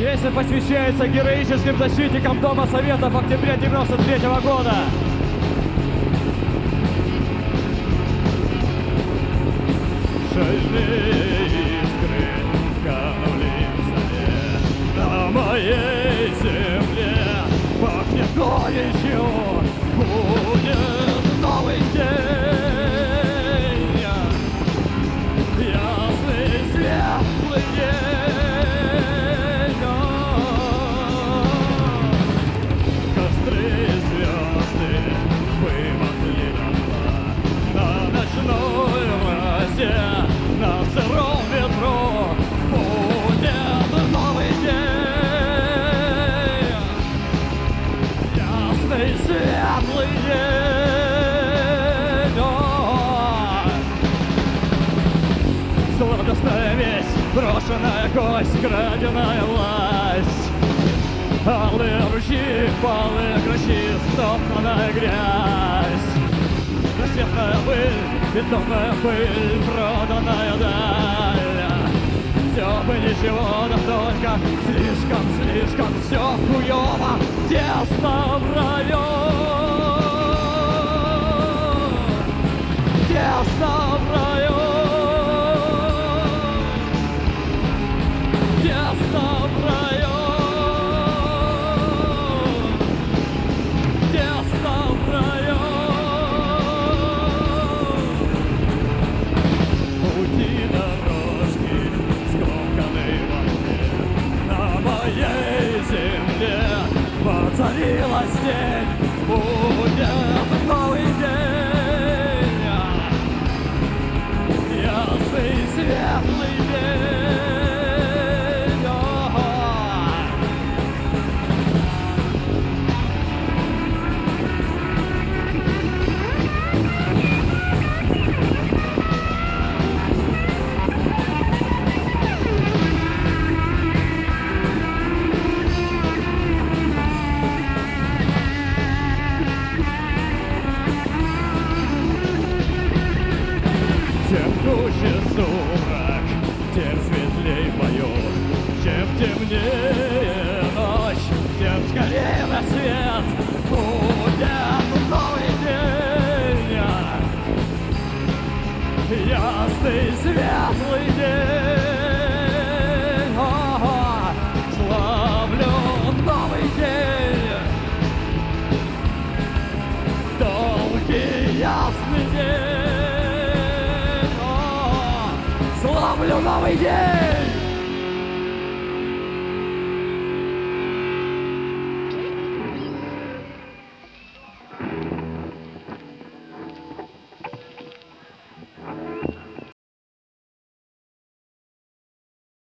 Песня посвящается героическим защитникам Дома Советов октября 93-го года. Шальные искры канули в зале, на моей земле пахнет горечью, будет новый день, ясный светлый день. Костры звезды вымокли на ночной росе, на сыром ветру будет новый день, ясный светлый день. Сладостная весть, брошенная кость, краденая власть, алые ручьи, палые грачи, стоптанная грязь, рассветная пыль, бетонная пыль, проданная даль. Все бы ничего, да только слишком все хуёво, тесно в раю, тесно в раю, тесно в раю, тесно в раю. Пути дорожки, скомканные во тьме, на моей земле воцарилась тень, будет новый день, ясный светлый день. Чем гуще сумрак, тем светлей поет, чем темнее ночь, тем скорее на свет будет новый день, ясный светлый день. Славлю новый день, долгий ясный день. Славлю новый день!